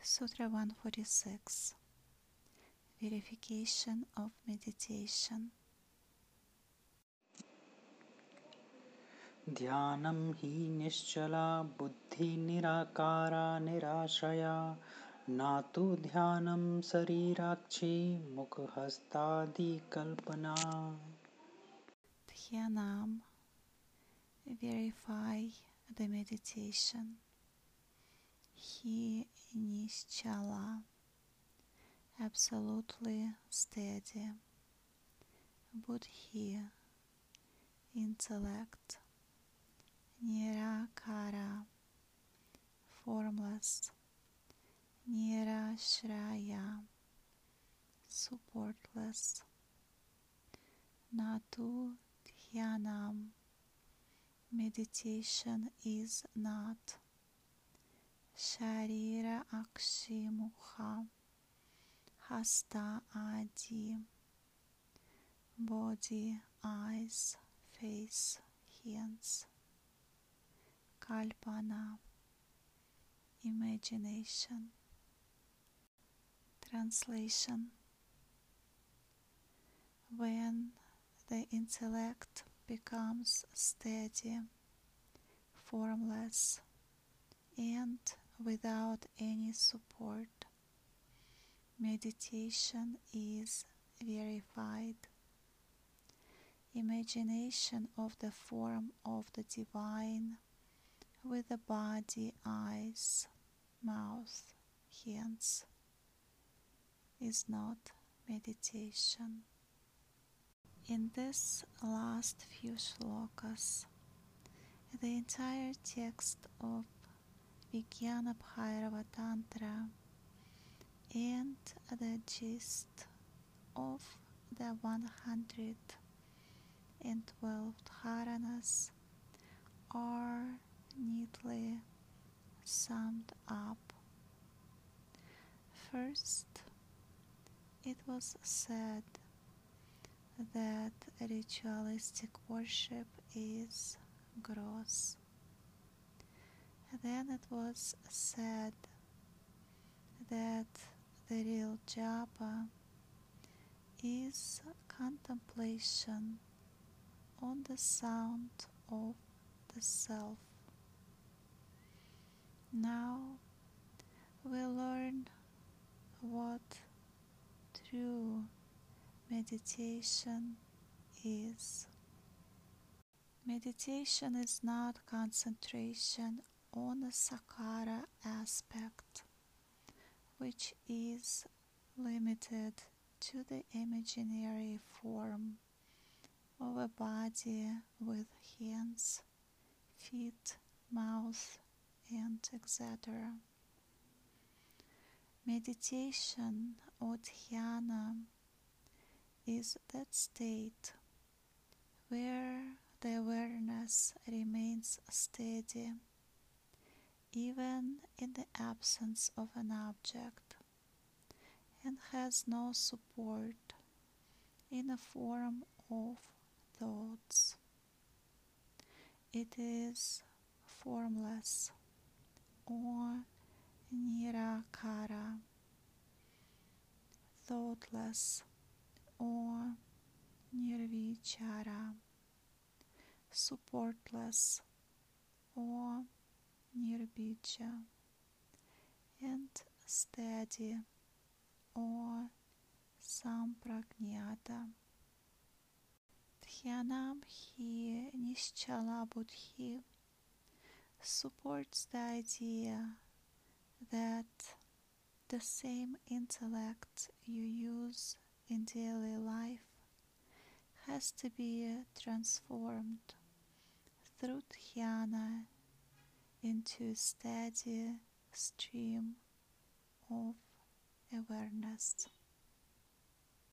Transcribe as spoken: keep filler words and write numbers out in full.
Sutra one forty-six. Verification of meditation. ध्यानं हि निश्चला बुद्धि निराकारा निराश्रया न तु ध्यानं शरीराक्षी मुखहस्तादि कल्पना. Dhyanam. Verify the meditation. Hi Nischala. Absolutely steady. Buddhi. Intellect. Nirakara. Formless. Nirashraya. Supportless. Natu Dhyanam. Meditation is not. Sharira Akshi Mukha. Hasta Adi. Body, eyes, face, hands. Kalpana. Imagination. Translation. When the intellect becomes steady, formless, and without any support, meditation is verified. Imagination of the form of the divine with the body, eyes, mouth, hands is not meditation. In this last few shlokas, the entire text of Vijnana Bhairava Tantra and the gist of the one hundred twelve dharanas are neatly summed up. First, it was said that ritualistic worship is gross. Then it was said that the real japa is contemplation on the sound of the self. Now we learn what true meditation is. Meditation is not concentration on a sakara aspect, which is limited to the imaginary form of a body with hands, feet, mouth, and et cetera. Meditation or dhyana is that state where the awareness remains steady even in the absence of an object and has no support in the form of thoughts. It is formless or nirakara, thoughtless or nirvichara, supportless or nirbija, and steady or sampragnata. Dhyanam hi nischala buddhi supports the idea that the same intellect you use in daily life has to be transformed through dhyana into a steady stream of awareness.